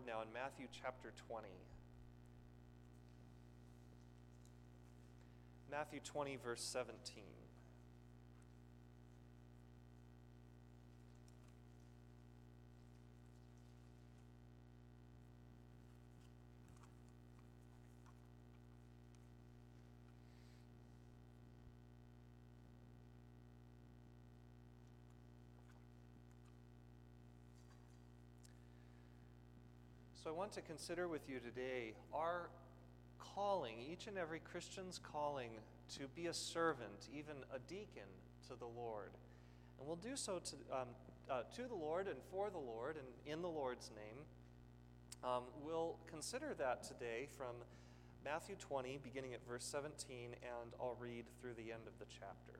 Word now in Matthew chapter 20. Matthew 20, verse 17. So I want to consider with you today our calling, each and every Christian's calling to be a servant, even a deacon to the Lord. And we'll do so to the Lord and for the Lord and in the Lord's name. We'll consider that today from Matthew 20, beginning at verse 17, and I'll read through the end of the chapter.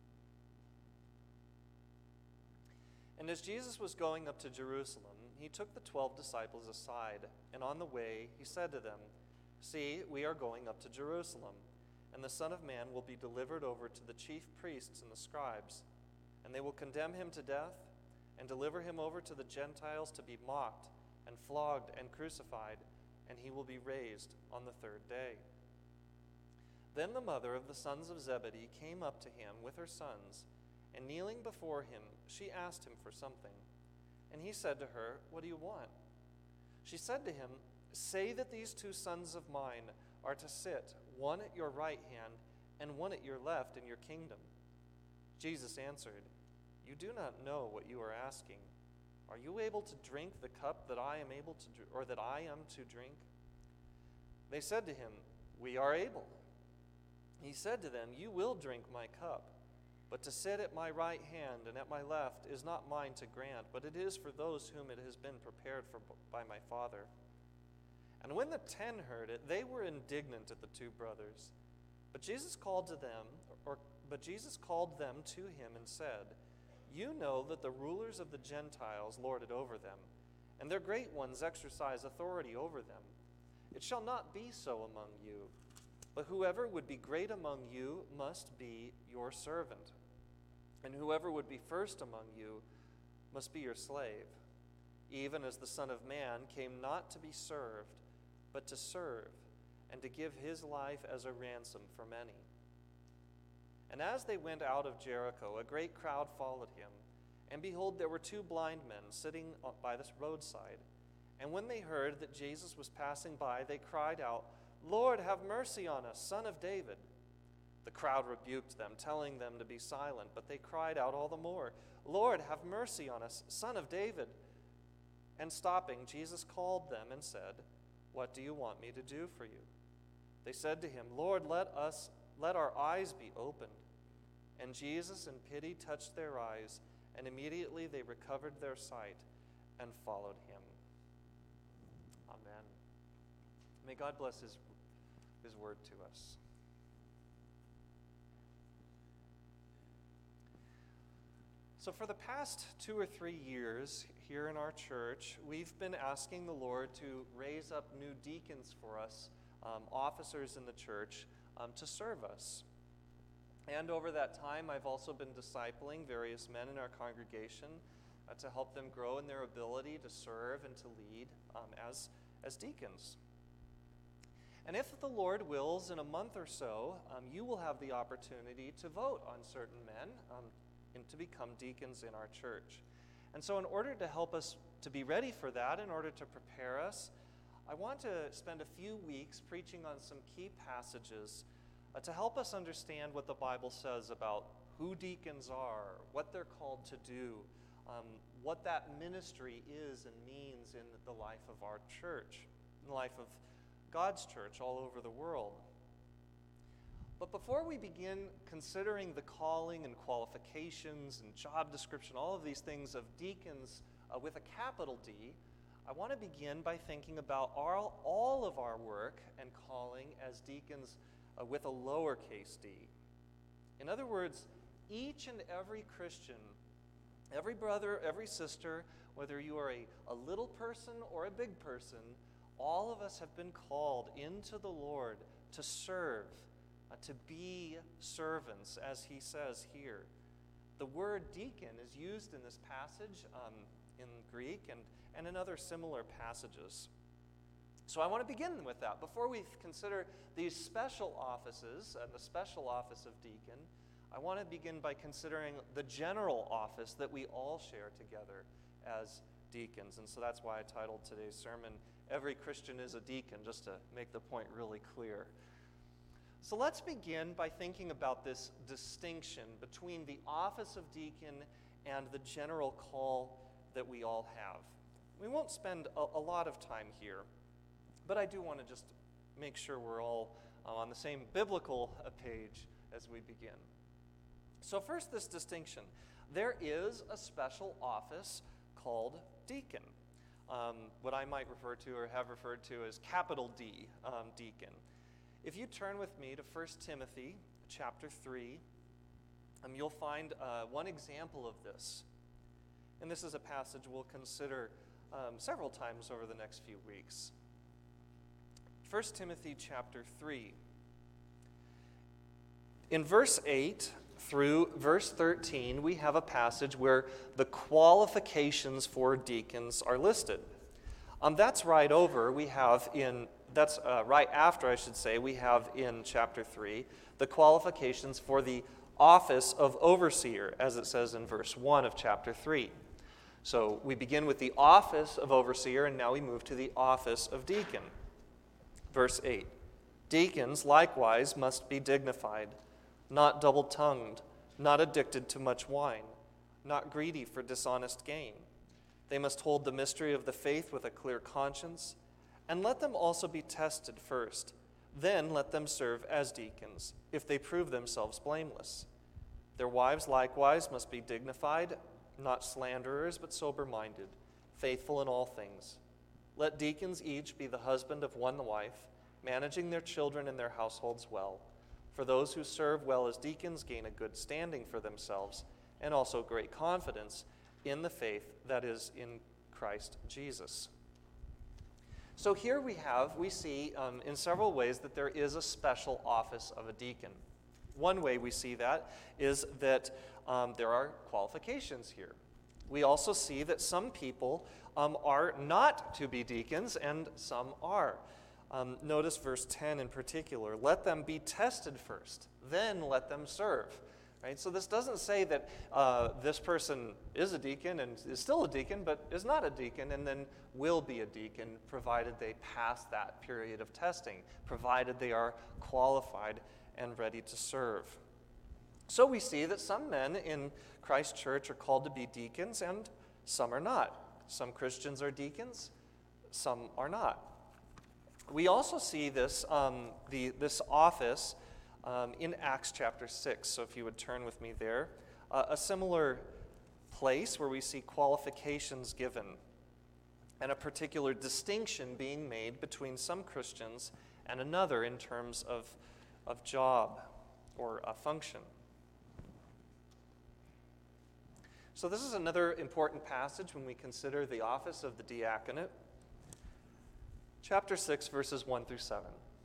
And as Jesus was going up to Jerusalem, he took the 12 disciples aside, and on the way he said to them, "See, we are going up to Jerusalem, and the Son of Man will be delivered over to the chief priests and the scribes, and they will condemn him to death and deliver him over to the Gentiles to be mocked and flogged and crucified, and he will be raised on the third day." Then the mother of the sons of Zebedee came up to him with her sons, and kneeling before him, she asked him for something. And he said to her, "What do you want?" She said to him, "Say that these 2 sons of mine are to sit, one at your right hand and one at your left in your kingdom." Jesus answered, "You do not know what you are asking. Are you able to drink the cup that I am able to, or that I am to drink?" They said to him, "We are able." He said to them, "You will drink my cup. But to sit at my right hand and at my left is not mine to grant, but it is for those whom it has been prepared for by my Father." And when the 10 heard it, they were indignant at the 2 brothers. But Jesus called them to him and said, "You know that the rulers of the Gentiles lord it over them, and their great ones exercise authority over them. It shall not be so among you. But whoever would be great among you must be your servant, and whoever would be first among you must be your slave, even as the Son of Man came not to be served, but to serve, and to give his life as a ransom for many." And as they went out of Jericho, a great crowd followed him, and behold, there were 2 blind men sitting by the roadside. And when they heard that Jesus was passing by, they cried out, "Lord, have mercy on us, Son of David." The crowd rebuked them, telling them to be silent, but they cried out all the more, "Lord, have mercy on us, Son of David." And stopping, Jesus called them and said, "What do you want me to do for you?" They said to him, "Lord, let our eyes be opened." And Jesus in pity touched their eyes, and immediately they recovered their sight and followed him. Amen. May God bless his word to us. So for the past 2 or 3 years here in our church, we've been asking the Lord to raise up new deacons for us, officers in the church, to serve us. And over that time, I've also been discipling various men in our congregation to help them grow in their ability to serve and to lead as deacons. And if the Lord wills, in a month or so, you will have the opportunity to vote on certain men and to become deacons in our church. And so in order to help us to be ready for that, in order to prepare us, I want to spend a few weeks preaching on some key passages to help us understand what the Bible says about who deacons are, what they're called to do, what that ministry is and means in the life of our church, in the life of God's church all over the world. But before we begin considering the calling and qualifications and job description, all of these things of deacons with a capital D, I want to begin by thinking about all of our work and calling as deacons with a lowercase d. In other words, each and every Christian, every brother, every sister, whether you are a little person or a big person, all of us have been called into the Lord to serve, to be servants, as he says here. The word deacon is used in this passage in Greek, and and in other similar passages. So I want to begin with that. Before we consider these special offices and the special office of deacon, I want to begin by considering the general office that we all share together as deacons. And so that's why I titled today's sermon, Every Christian is a Deacon, just to make the point really clear. So let's begin by thinking about this distinction between the office of deacon and the general call that we all have. We won't spend a lot of time here, but I do want to just make sure we're all on the same biblical page as we begin. So first, this distinction. There is a special office called deacon, what I might refer to or have referred to as capital D, deacon. If you turn with me to 1 Timothy chapter 3, you'll find one example of this. And this is a passage we'll consider several times over the next few weeks. 1 Timothy chapter 3. In verse 8 through verse 13, we have a passage where the qualifications for deacons are listed. That's right over. Right after, I should say, we have in chapter 3 the qualifications for the office of overseer, as it says in verse 1 of chapter 3. So we begin with the office of overseer, and now we move to the office of deacon. Verse 8, deacons likewise must be dignified, not double-tongued, not addicted to much wine, not greedy for dishonest gain. They must hold the mystery of the faith with a clear conscience, and let them also be tested first. Then let them serve as deacons, if they prove themselves blameless. Their wives likewise must be dignified, not slanderers, but sober-minded, faithful in all things. Let deacons each be the husband of one wife, managing their children and their households well. For those who serve well as deacons gain a good standing for themselves, and also great confidence in the faith that is in Christ Jesus. So here we see in several ways that there is a special office of a deacon. One way we see that is that there are qualifications here. We also see that some people are not to be deacons and some are. Notice verse 10 in particular. Let them be tested first, then let them serve. Right? So this doesn't say that this person is a deacon and is still a deacon, but is not a deacon and then will be a deacon, provided they pass that period of testing, provided they are qualified and ready to serve. So we see that some men in Christ Church are called to be deacons and some are not. Some Christians are deacons, some are not. We also see this office in Acts chapter 6. So if you would turn with me there, a similar place where we see qualifications given and a particular distinction being made between some Christians and another in terms of job or a function. So this is another important passage when we consider the office of the diaconate. Chapter 6, verses 1 through 7.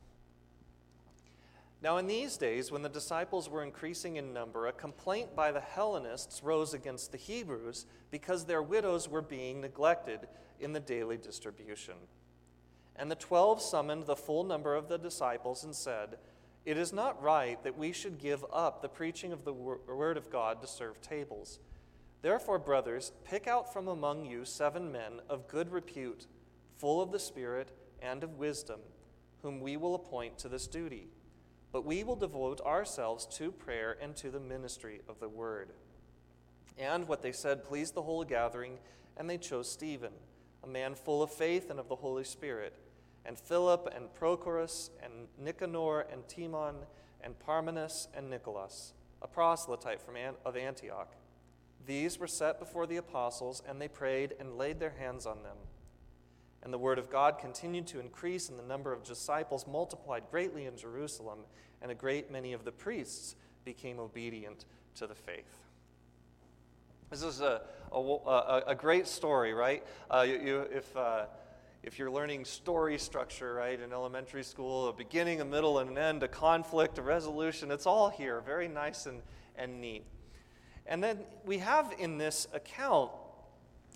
Now in these days, when the disciples were increasing in number, a complaint by the Hellenists rose against the Hebrews because their widows were being neglected in the daily distribution. And the 12 summoned the full number of the disciples and said, "It is not right that we should give up the preaching of the word of God to serve tables. Therefore, brothers, pick out from among you 7 men of good repute, full of the Spirit and of wisdom, whom we will appoint to this duty. But we will devote ourselves to prayer and to the ministry of the word." And what they said pleased the whole gathering, and they chose Stephen, a man full of faith and of the Holy Spirit, and Philip and Prochorus and Nicanor and Timon and Parmenas and Nicholas, a proselyte of Antioch. These were set before the apostles, and they prayed and laid their hands on them. And the word of God continued to increase, and the number of disciples multiplied greatly in Jerusalem, and a great many of the priests became obedient to the faith. This is a great story, right? If you're learning story structure, right, in elementary school, a beginning, a middle, and an end, a conflict, a resolution, it's all here, very nice and neat. And then we have in this account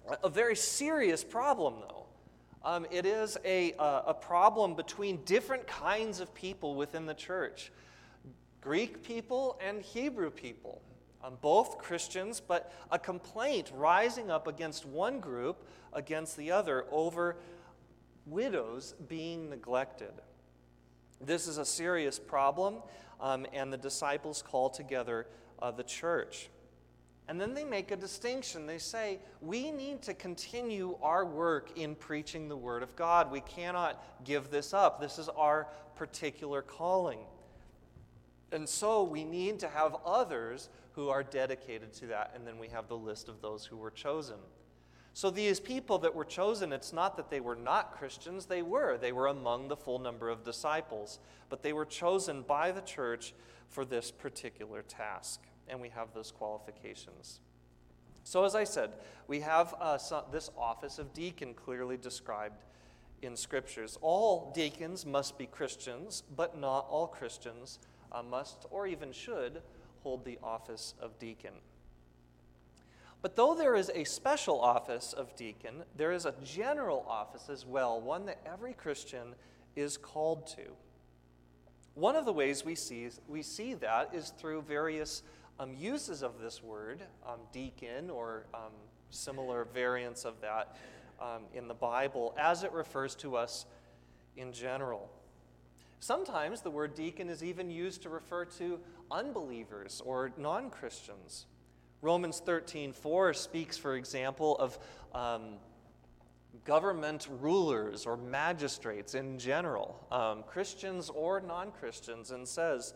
A very serious problem, though. It is a problem between different kinds of people within the church. Greek people and Hebrew people. Both Christians, but a complaint rising up against one group against the other over widows being neglected. This is a serious problem, and the disciples call together the church. And then they make a distinction. They say, we need to continue our work in preaching the Word of God. We cannot give this up. This is our particular calling. And so we need to have others who are dedicated to that. And then we have the list of those who were chosen. So these people that were chosen, it's not that they were not Christians. They were. They were among the full number of disciples. But they were chosen by the church for this particular task. And we have those qualifications. So as I said, we have this office of deacon clearly described in Scriptures. All deacons must be Christians, but not all Christians must or even should hold the office of deacon. But though there is a special office of deacon, there is a general office as well, one that every Christian is called to. One of the ways we see that is through various uses of this word, deacon, or similar variants of that in the Bible, as it refers to us in general. Sometimes the word deacon is even used to refer to unbelievers or non-Christians. Romans 13:4 speaks, for example, of government rulers or magistrates in general, Christians or non-Christians, and says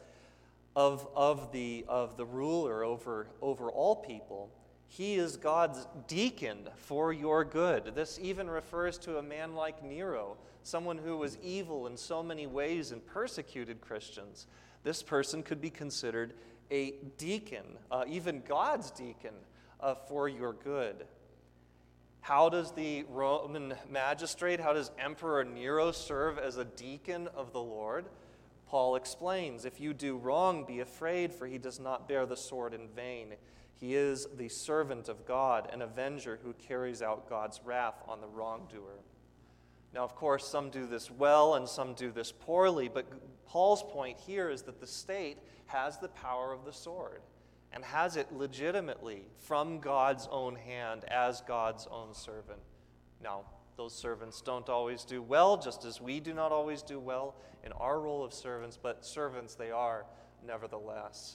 of the ruler over all people, he is God's deacon for your good. This even refers to a man like Nero, someone who was evil in so many ways and persecuted Christians. This person could be considered a deacon, even God's deacon, for your good. How does the Roman magistrate, how does Emperor Nero serve as a deacon of the Lord? Paul explains, if you do wrong, be afraid, for he does not bear the sword in vain. He is the servant of God, an avenger who carries out God's wrath on the wrongdoer. Now, of course, some do this well and some do this poorly, but Paul's point here is that the state has the power of the sword and has it legitimately from God's own hand as God's own servant. Now, those servants don't always do well, just as we do not always do well in our role of servants, but servants they are nevertheless.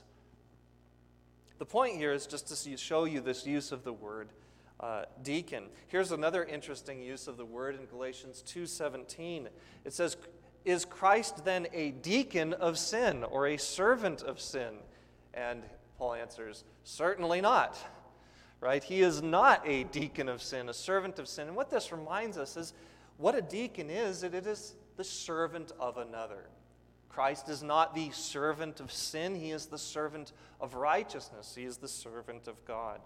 The point here is just to show you this use of the word deacon. Here's another interesting use of the word in Galatians 2:17. It says, is Christ then a deacon of sin or a servant of sin? And Paul answers, certainly not. Right? He is not a deacon of sin, a servant of sin. And what this reminds us is what a deacon is, it is the servant of another. Christ is not the servant of sin. He is the servant of righteousness. He is the servant of God.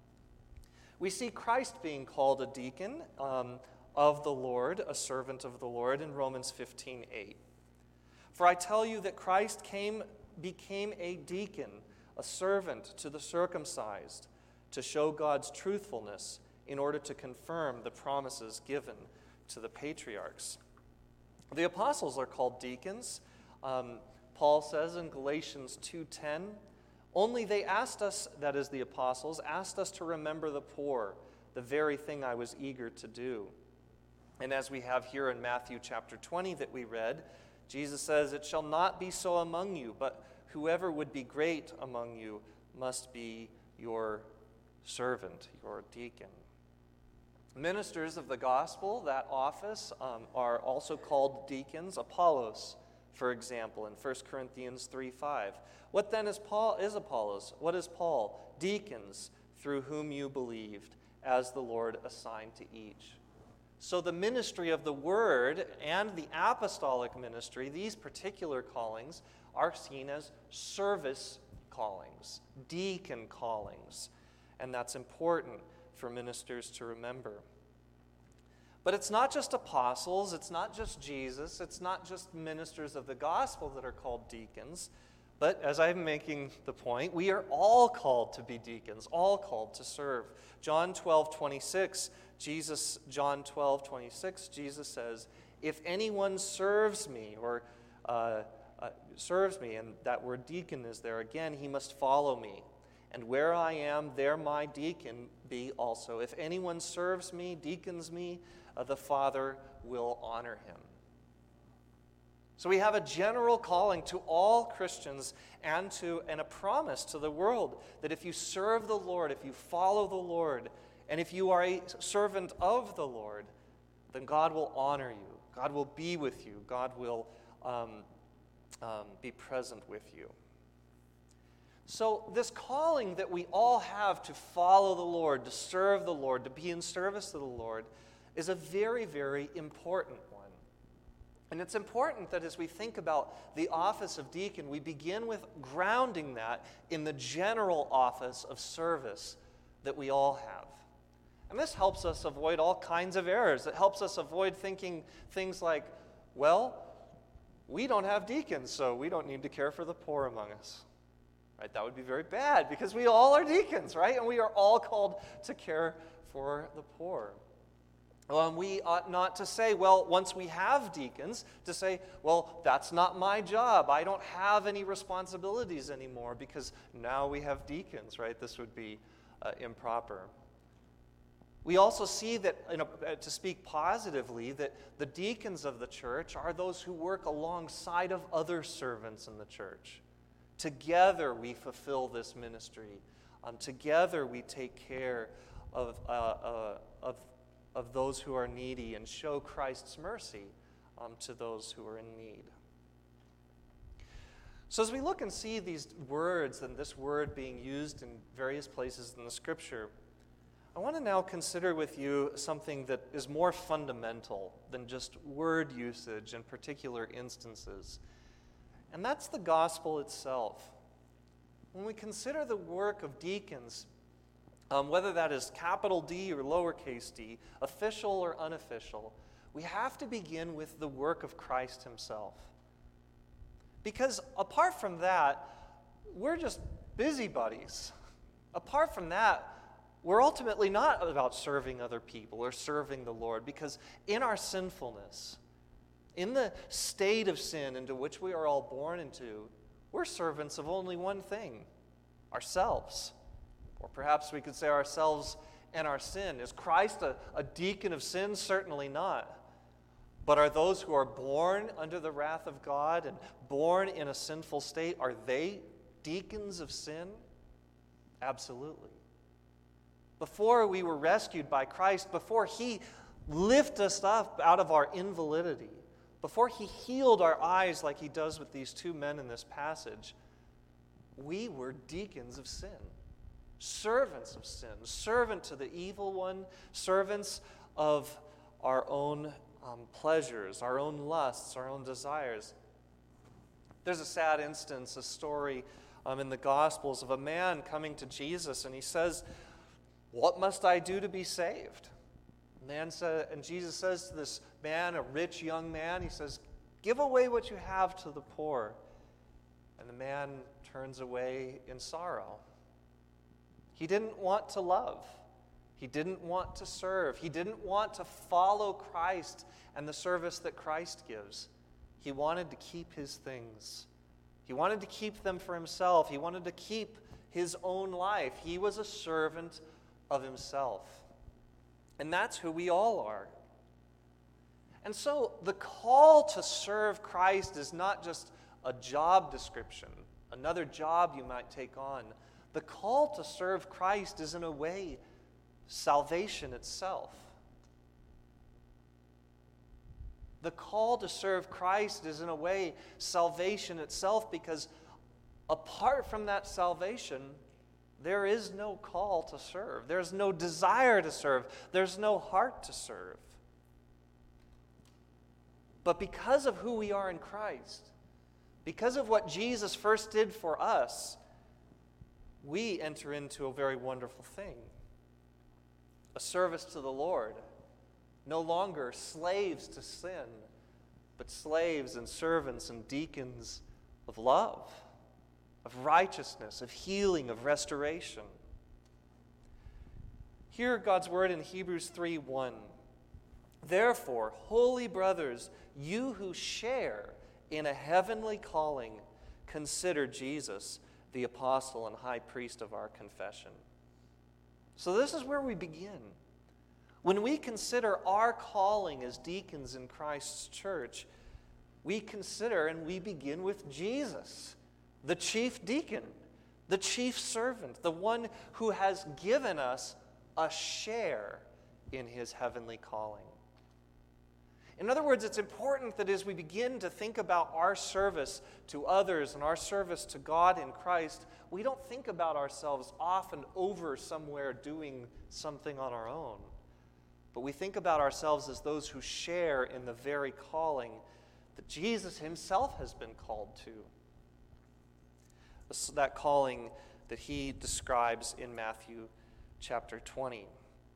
We see Christ being called a deacon of the Lord, a servant of the Lord, in Romans 15:8. For I tell you that Christ became a deacon, a servant to the circumcised, to show God's truthfulness in order to confirm the promises given to the patriarchs. The apostles are called deacons. Paul says in Galatians 2:10, only they asked us, that is the apostles, asked us to remember the poor, the very thing I was eager to do. And as we have here in Matthew chapter 20 that we read, Jesus says, it shall not be so among you, but whoever would be great among you must be your servant, your deacon. Ministers of the gospel, that office, are also called deacons. Apollos, for example, in 1 Corinthians 3:5. What then is Apollos? What is Paul? Deacons, through whom you believed, as the Lord assigned to each. So the ministry of the word and the apostolic ministry, these particular callings, are seen as service callings, deacon callings. And that's important for ministers to remember. But it's not just apostles, it's not just Jesus, it's not just ministers of the gospel that are called deacons. But as I'm making the point, we are all called to be deacons, all called to serve. John 12:26 John 12:26, Jesus says, if anyone serves me, and that word deacon is there again, he must follow me. And where I am, there my deacon be also. If anyone serves me, deacons me, the Father will honor him. So we have a general calling to all Christians and a promise to the world that if you serve the Lord, if you follow the Lord, and if you are a servant of the Lord, then God will honor you. God will be with you. God will be present with you. So this calling that we all have to follow the Lord, to serve the Lord, to be in service to the Lord, is a very, very important one. And it's important that as we think about the office of deacon, we begin with grounding that in the general office of service that we all have. And this helps us avoid all kinds of errors. It helps us avoid thinking things like, well, we don't have deacons, so we don't need to care for the poor among us. Right? That would be very bad because we all are deacons, right? And we are all called to care for the poor. We ought not to say, well, once we have deacons, to say, well, that's not my job. I don't have any responsibilities anymore because now we have deacons, right? This would be improper. We also see that, to speak positively, that the deacons of the church are those who work alongside of other servants in the church. Together we fulfill this ministry. Together we take care of those who are needy and show Christ's mercy to those who are in need. So as we look and see these words and this word being used in various places in the Scripture, I want to now consider with you something that is more fundamental than just word usage in particular instances. And that's the gospel itself. When we consider the work of deacons, whether that is capital D or lowercase d, official or unofficial, we have to begin with the work of Christ himself. Because apart from that, we're just busybodies. Apart from that, we're ultimately not about serving other people or serving the Lord, because in our sinfulness, in the state of sin into which we are all born into, we're servants of only one thing, ourselves. Or perhaps we could say ourselves and our sin. Is Christ a deacon of sin? Certainly not. But are those who are born under the wrath of God and born in a sinful state, are they deacons of sin? Absolutely. Before we were rescued by Christ, before he lifted us up out of our invalidity, before he healed our eyes like he does with these two men in this passage, we were deacons of sin, servants of sin, servant to the evil one, servants of our own pleasures, our own lusts, our own desires. There's a sad instance, a story in the Gospels of a man coming to Jesus, and he says, "What must I do to be saved?" And Jesus says to this man, a rich young man, he says, "Give away what you have to the poor." And the man turns away in sorrow. He didn't want to love. He didn't want to serve. He didn't want to follow Christ and the service that Christ gives. He wanted to keep his things. He wanted to keep them for himself. He wanted to keep his own life. He was a servant of himself. And that's who we all are. And so the call to serve Christ is not just a job description, another job you might take on. The call to serve Christ is, in a way, salvation itself. The call to serve Christ is, in a way, salvation itself, because apart from that salvation, there is no call to serve. There's no desire to serve. There's no heart to serve. But because of who we are in Christ, because of what Jesus first did for us, we enter into a very wonderful thing. A service to the Lord. No longer slaves to sin, but slaves and servants and deacons of love, of righteousness, of healing, of restoration. Hear God's word in Hebrews 3:1. Therefore, holy brothers, you who share in a heavenly calling, consider Jesus, the apostle and high priest of our confession. So this is where we begin. When we consider our calling as deacons in Christ's church, we consider and we begin with Jesus, the chief deacon, the chief servant, the one who has given us a share in his heavenly calling. In other words, it's important that as we begin to think about our service to others and our service to God in Christ, we don't think about ourselves off and over somewhere doing something on our own. But we think about ourselves as those who share in the very calling that Jesus himself has been called to. That calling that he describes in Matthew chapter 20.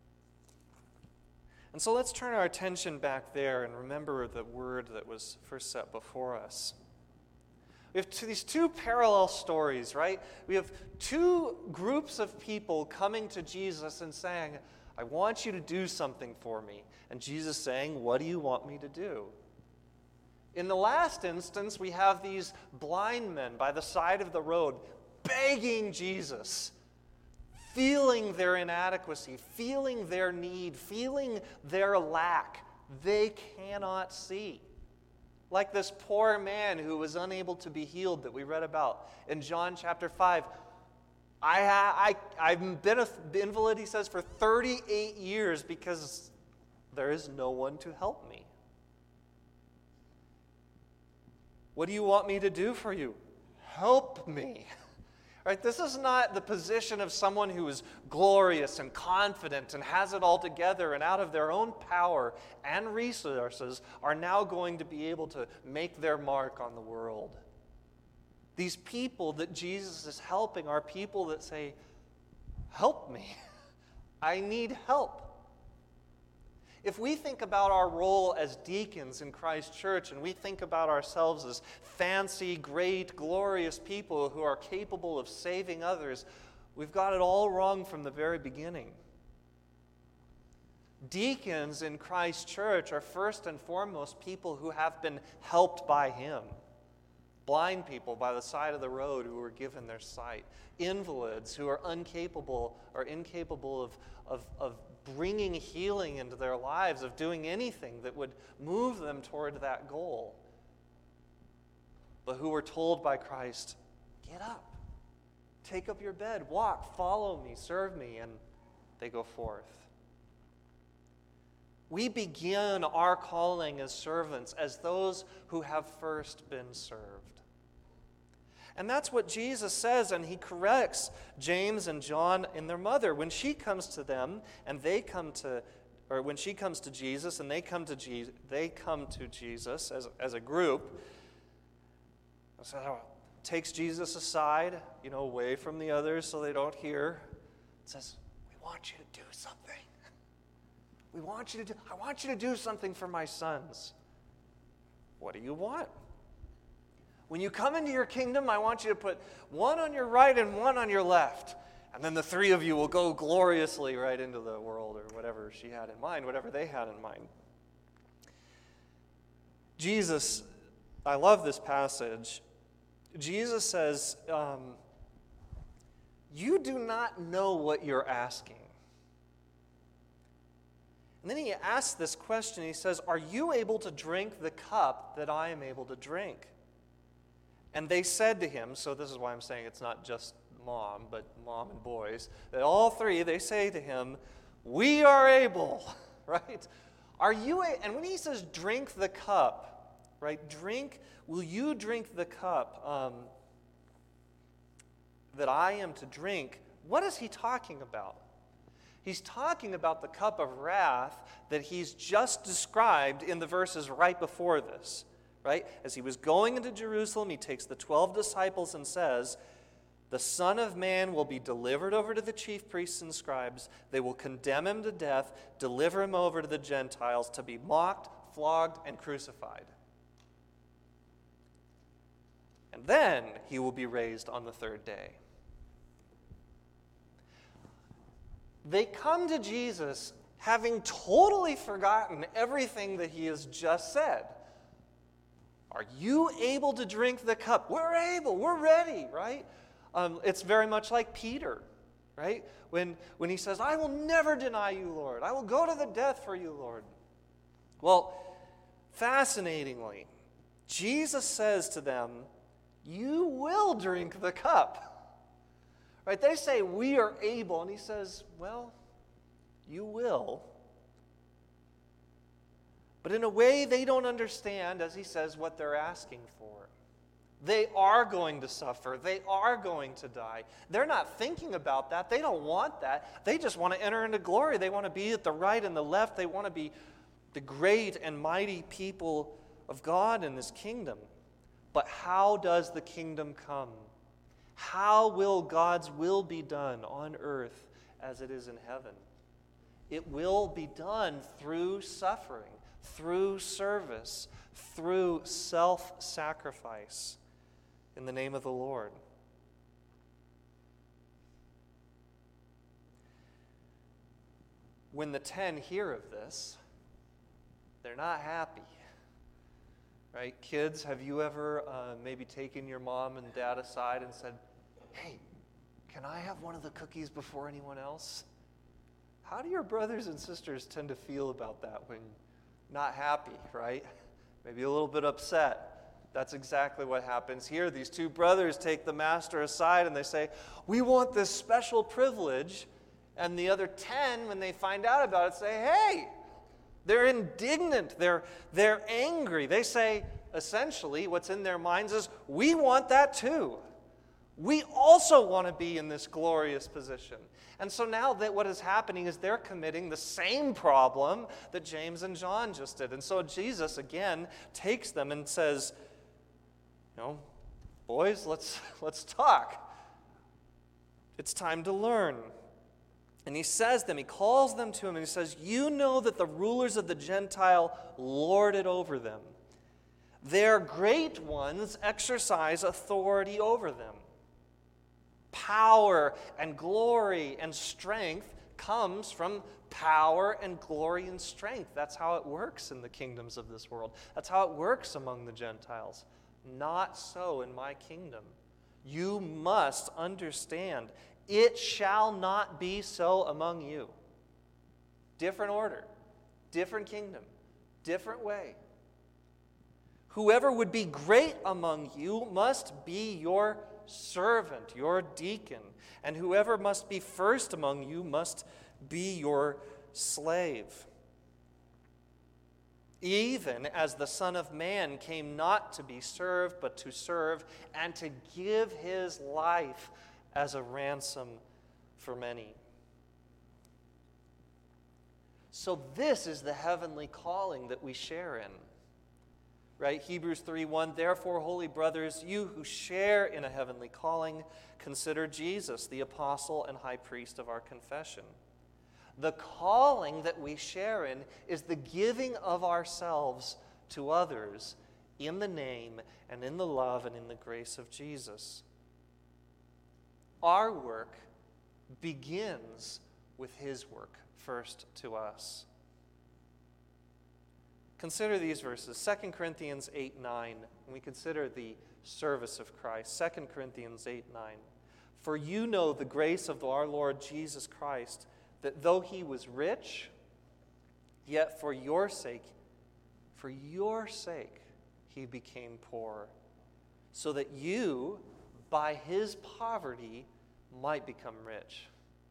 And so let's turn our attention back there and remember the word that was first set before us. We have these two parallel stories, right? We have two groups of people coming to Jesus and saying, I want you to do something for me. And Jesus saying, what do you want me to do? In the last instance, we have these blind men by the side of the road begging Jesus, feeling their inadequacy, feeling their need, feeling their lack. They cannot see. Like this poor man who was unable to be healed that we read about in John chapter 5. I've been an invalid, he says, for 38 years because there is no one to help me. What do you want me to do for you? Help me. Right? This is not the position of someone who is glorious and confident and has it all together and out of their own power and resources are now going to be able to make their mark on the world. These people that Jesus is helping are people that say, help me. I need help. If we think about our role as deacons in Christ's church and we think about ourselves as fancy, great, glorious people who are capable of saving others, we've got it all wrong from the very beginning. Deacons in Christ's church are first and foremost people who have been helped by him. Blind people by the side of the road who were given their sight. Invalids who are incapable of bringing healing into their lives, of doing anything that would move them toward that goal. But who were told by Christ, get up, take up your bed, walk, follow me, serve me, and they go forth. We begin our calling as servants as those who have first been served. And that's what Jesus says, and he corrects James and John and their mother. When she comes to them, and when she comes to Jesus, and they come to Jesus as a group, so takes Jesus aside, away from the others so they don't hear. It says, we want you to do something. I want you to do something for my sons. What do you want? When you come into your kingdom, I want you to put one on your right and one on your left. And then the three of you will go gloriously right into the world, or whatever she had in mind, whatever they had in mind. Jesus, I love this passage. Jesus says, you do not know what you're asking. And then he asks this question. He says, are you able to drink the cup that I am able to drink? And they said to him, so this is why I'm saying it's not just mom, but mom and boys, that all three, they say to him, we are able, right? And when he says drink the cup, right, will you drink the cup that I am to drink? What is he talking about? He's talking about the cup of wrath that he's just described in the verses right before this. Right? As he was going into Jerusalem, he takes the 12 disciples and says, the Son of Man will be delivered over to the chief priests and scribes. They will condemn him to death, deliver him over to the Gentiles to be mocked, flogged, and crucified. And then he will be raised on the third day. They come to Jesus having totally forgotten everything that he has just said. Are you able to drink the cup? We're able. We're ready, right? It's very much like Peter, right? When he says, I will never deny you, Lord. I will go to the death for you, Lord. Well, fascinatingly, Jesus says to them, you will drink the cup. Right? They say, we are able. And he says, well, you will. But in a way, they don't understand, as he says, what they're asking for. They are going to suffer. They are going to die. They're not thinking about that. They don't want that. They just want to enter into glory. They want to be at the right and the left. They want to be the great and mighty people of God in this kingdom. But how does the kingdom come? How will God's will be done on earth as it is in heaven? It will be done through suffering, through service, through self-sacrifice in the name of the Lord. When the 10 hear of this, they're not happy. Right? Kids, have you ever maybe taken your mom and dad aside and said, hey, can I have one of the cookies before anyone else? How do your brothers and sisters tend to feel about that when not happy, right? Maybe a little bit upset. That's exactly what happens here. These two brothers take the master aside and they say, we want this special privilege. And the other 10, when they find out about it, say, hey, they're indignant. They're angry. They say, essentially, what's in their minds is, we want that too. We also want to be in this glorious position. And so now that what is happening is they're committing the same problem that James and John just did. And so Jesus, again, takes them and says, boys, let's talk. It's time to learn. And he calls them to him, and he says, you know that the rulers of the Gentile lord it over them. Their great ones exercise authority over them. Power and glory and strength comes from power and glory and strength. That's how it works in the kingdoms of this world. That's how it works among the Gentiles. Not so in my kingdom. You must understand, it shall not be so among you. Different order, different kingdom, different way. Whoever would be great among you must be your servant, your deacon, and whoever must be first among you must be your slave. Even as the Son of Man came not to be served, but to serve, and to give his life as a ransom for many. So this is the heavenly calling that we share in. Right? Hebrews 3:1, therefore, holy brothers, you who share in a heavenly calling, consider Jesus, the apostle and high priest of our confession. The calling that we share in is the giving of ourselves to others in the name and in the love and in the grace of Jesus. Our work begins with his work first to us. Consider these verses, 2 Corinthians 8:9, when we consider the service of Christ. 2 Corinthians 8:9. For you know the grace of our Lord Jesus Christ, that though he was rich, yet for your sake, he became poor, so that you, by his poverty, might become rich.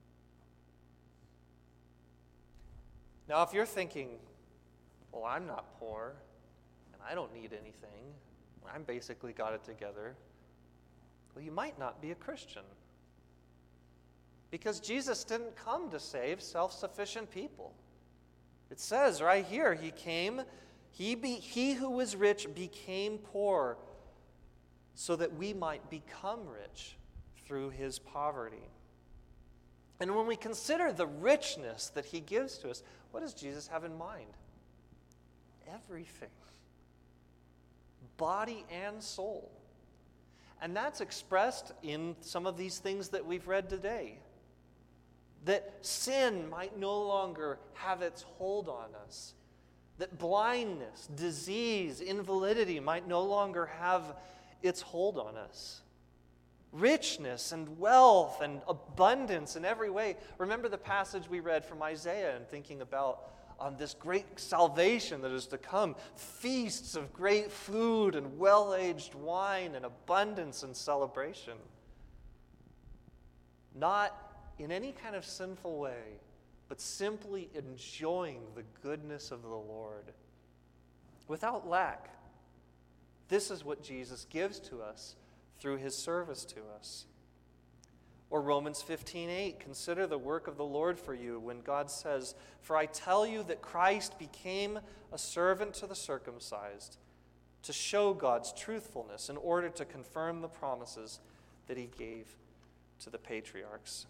Now, if you're thinking, well, I'm not poor, and I don't need anything, I'm basically got it together, well, you might not be a Christian. Because Jesus didn't come to save self-sufficient people. It says right here, he who was rich became poor so that we might become rich through his poverty. And when we consider the richness that he gives to us, what does Jesus have in mind? Everything. Body and soul. And that's expressed in some of these things that we've read today. that sin might no longer have its hold on us, that blindness, disease, invalidity might no longer have its hold on us. Richness and wealth and abundance in every way. Remember the passage we read from Isaiah and thinking about this great salvation that is to come. Feasts of great food and well-aged wine and abundance and celebration. Not in any kind of sinful way, but simply enjoying the goodness of the Lord. Without lack. This is what Jesus gives to us through his service to us. Or Romans 15:8, consider the work of the Lord for you when God says, "For I tell you that Christ became a servant to the circumcised to show God's truthfulness in order to confirm the promises that he gave to the patriarchs."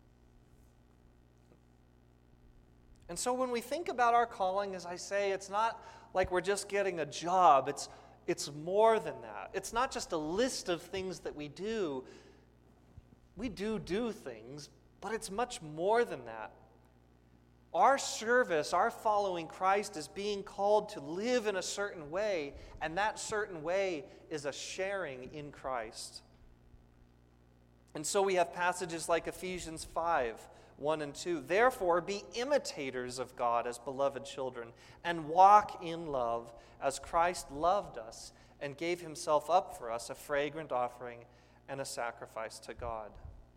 And so when we think about our calling, as I say, it's not like we're just getting a job. It's more than that. It's not just a list of things that we do. We do things, but it's much more than that. Our service, our following Christ is being called to live in a certain way, and that certain way is a sharing in Christ. And so we have passages like Ephesians 5:1 and 2. Therefore, be imitators of God as beloved children, and walk in love as Christ loved us and gave himself up for us, a fragrant offering and a sacrifice to God.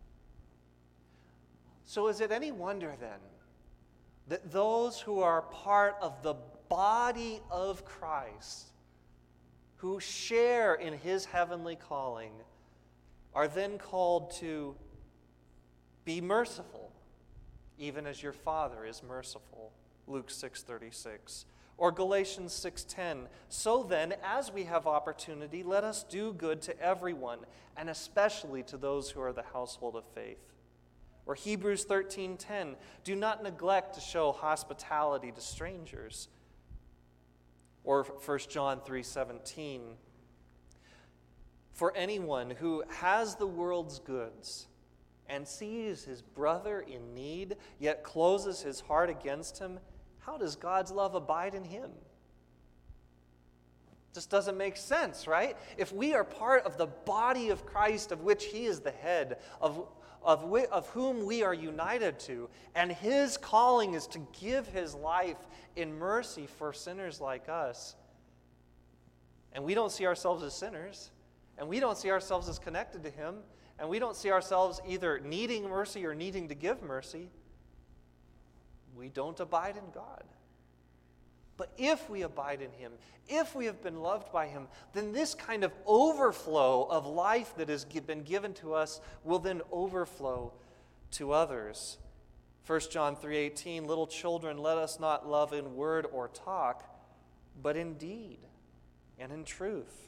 So is it any wonder then that those who are part of the body of Christ, who share in his heavenly calling, are then called to be merciful, even as your Father is merciful, Luke 6:36. Or Galatians 6:10, so then, as we have opportunity, let us do good to everyone, and especially to those who are the household of faith. Or Hebrews 13:10, do not neglect to show hospitality to strangers. Or 1 John 3:17, for anyone who has the world's goods and sees his brother in need, yet closes his heart against him, how does God's love abide in him? Just doesn't make sense, right? If we are part of the body of Christ, of which he is the head, of whom we are united to, and his calling is to give his life in mercy for sinners like us, and we don't see ourselves as sinners, and we don't see ourselves as connected to him, and we don't see ourselves either needing mercy or needing to give mercy, we don't abide in God. But if we abide in him, if we have been loved by him, then this kind of overflow of life that has been given to us will then overflow to others. 1 John 3:18, little children, let us not love in word or talk, but in deed and in truth.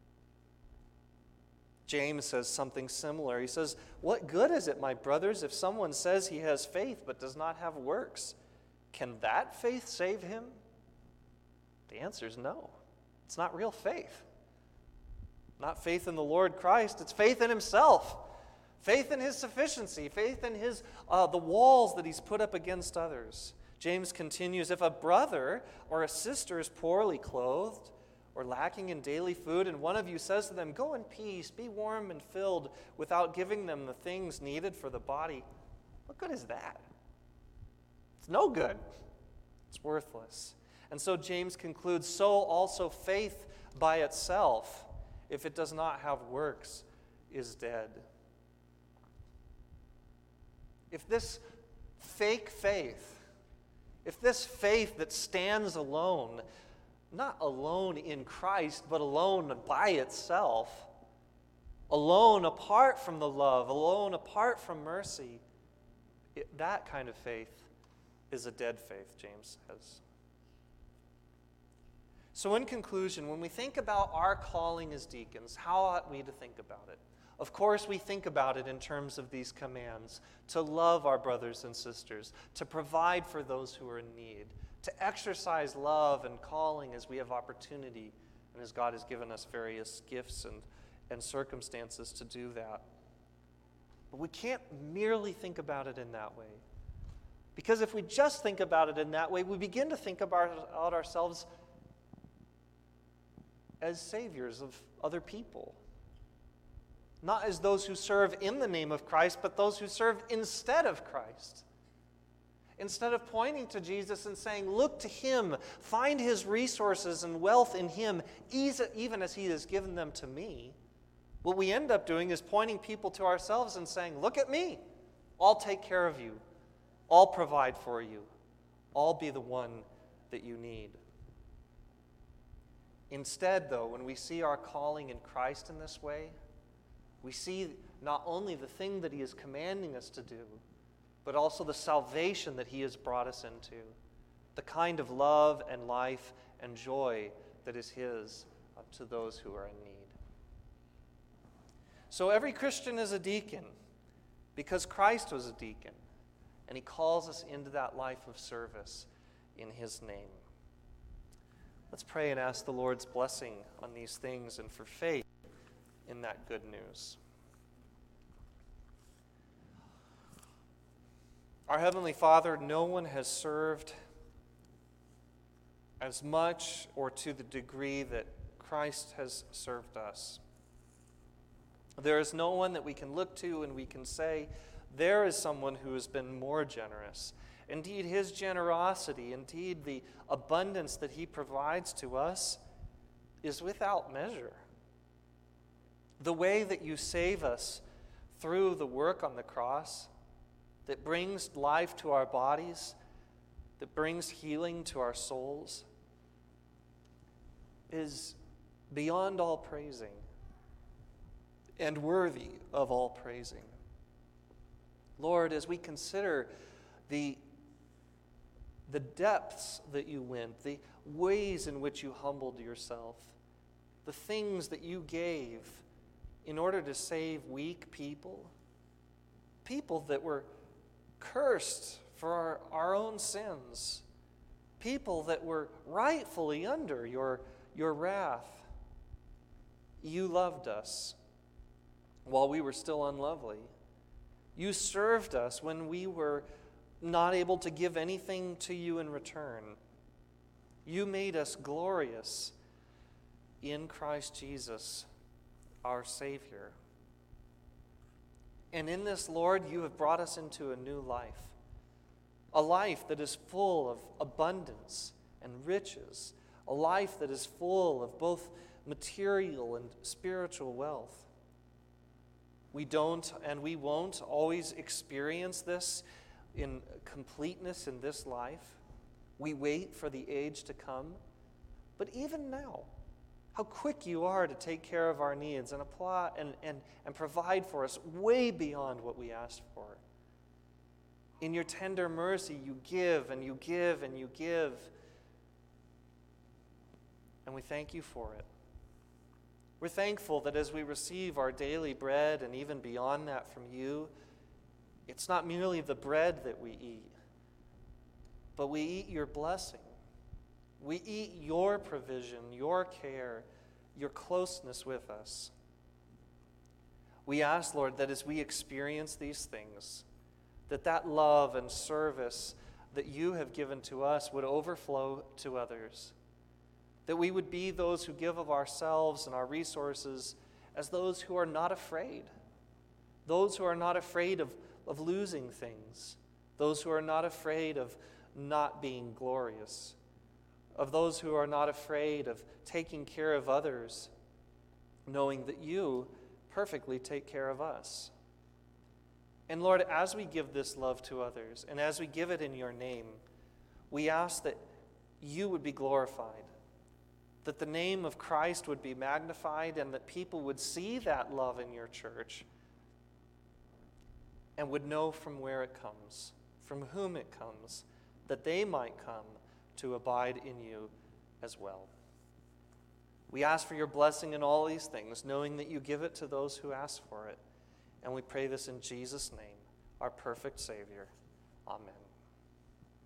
James says something similar. He says, what good is it, my brothers, if someone says he has faith but does not have works? Can that faith save him? The answer is no. It's not real faith. Not faith in the Lord Christ. It's faith in himself. Faith in his sufficiency. Faith in his the walls that he's put up against others. James continues, if a brother or a sister is poorly clothed or lacking in daily food, and one of you says to them, go in peace, be warm and filled, without giving them the things needed for the body, what good is that? It's no good. It's worthless. And so James concludes, so also faith by itself, if it does not have works, is dead. If this fake faith, if this faith that stands alone, not alone in Christ, but alone by itself, alone apart from the love, alone apart from mercy, that kind of faith is a dead faith, James says. So in conclusion, when we think about our calling as deacons, how ought we to think about it? Of course, we think about it in terms of these commands, to love our brothers and sisters, to provide for those who are in need, to exercise love and calling as we have opportunity, and as God has given us various gifts and circumstances to do that. But we can't merely think about it in that way. Because if we just think about it in that way, we begin to think about ourselves as saviors of other people. Not as those who serve in the name of Christ, but those who serve instead of Christ. Instead of pointing to Jesus and saying, look to him, find his resources and wealth in him, even as he has given them to me, what we end up doing is pointing people to ourselves and saying, look at me, I'll take care of you, I'll provide for you, I'll be the one that you need. Instead, though, when we see our calling in Christ in this way, we see not only the thing that he is commanding us to do, but also the salvation that he has brought us into, the kind of love and life and joy that is his to those who are in need. So every Christian is a deacon because Christ was a deacon, and he calls us into that life of service in his name. Let's pray and ask the Lord's blessing on these things and for faith in that good news. Our Heavenly Father, no one has served as much or to the degree that Christ has served us. There is no one that we can look to and we can say, there is someone who has been more generous. Indeed, his generosity, indeed the abundance that he provides to us is without measure. The way that you save us through the work on the cross, that brings life to our bodies, that brings healing to our souls, is beyond all praising and worthy of all praising. Lord, as we consider the depths that you went, the ways in which you humbled yourself, the things that you gave in order to save weak people that were cursed for our own sins, people that were rightfully under your wrath. You loved us while we were still unlovely. You served us when we were not able to give anything to you in return. You made us glorious in Christ Jesus, our Savior. And in this, Lord, you have brought us into a new life, a life that is full of abundance and riches, a life that is full of both material and spiritual wealth. We don't and we won't always experience this in completeness in this life. We wait for the age to come. But even now, how quick you are to take care of our needs and apply and provide for us way beyond what we asked for. In your tender mercy, you give and you give and you give. And we thank you for it. We're thankful that as we receive our daily bread and even beyond that from you, it's not merely the bread that we eat, but we eat your blessing. We eat your provision, your care, your closeness with us. We ask, Lord, that as we experience these things, that love and service that you have given to us would overflow to others. That we would be those who give of ourselves and our resources as those who are not afraid. Those who are not afraid of losing things. Those who are not afraid of not being glorious. Of those who are not afraid of taking care of others, knowing that you perfectly take care of us. And Lord, as we give this love to others, and as we give it in your name, we ask that you would be glorified, that the name of Christ would be magnified, and that people would see that love in your church and would know from where it comes, from whom it comes, that they might come to abide in you as well. We ask for your blessing in all these things, knowing that you give it to those who ask for it. And we pray this in Jesus' name, our perfect Savior. Amen.